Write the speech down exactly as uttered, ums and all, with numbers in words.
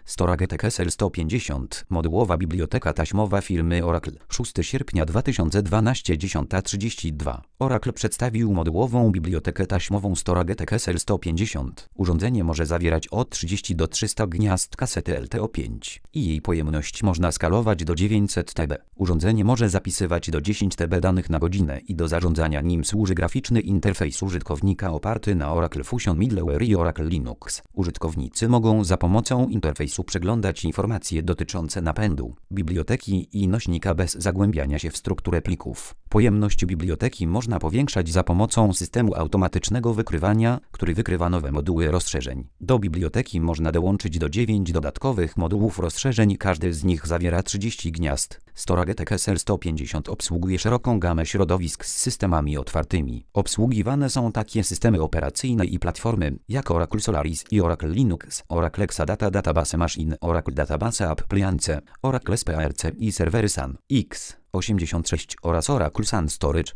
Storage T K S L sto pięćdziesiąt. Modułowa biblioteka taśmowa firmy Oracle. szóstego sierpnia dwa tysiące dwunastego, dziesiąta trzydzieści dwa. Oracle przedstawił modułową bibliotekę taśmową Storage T K S L sto pięćdziesiąt. Urządzenie może zawierać od trzydziestu do trzystu gniazd kasety L T O pięć i jej pojemność można skalować do dziewięćset terabajtów. Urządzenie może zapisywać do dziesięć terabajtów danych na godzinę i do zarządzania nim służy graficzny interfejs użytkownika oparty na Oracle Fusion Middleware i Oracle Linux. Użytkownicy mogą za pomocą interfejsu przeglądać informacje dotyczące napędu, biblioteki i nośnika bez zagłębiania się w strukturę plików. Pojemność biblioteki można powiększać za pomocą systemu automatycznego wykrywania, który wykrywa nowe moduły rozszerzeń. Do biblioteki można dołączyć do dziewięciu dodatkowych modułów rozszerzeń, każdy z nich zawiera trzydzieści gniazd. Storage T K S L sto pięćdziesiąt obsługuje szeroką gamę środowisk z systemami otwartymi. Obsługiwane są takie systemy operacyjne i platformy jak Oracle Solaris i Oracle Linux, Oracle Exadata Database Machine, Oracle Database Appliance, Oracle S P A R C i serwery Sun X osiemdziesiąt sześć oraz Oracle Sun Storage.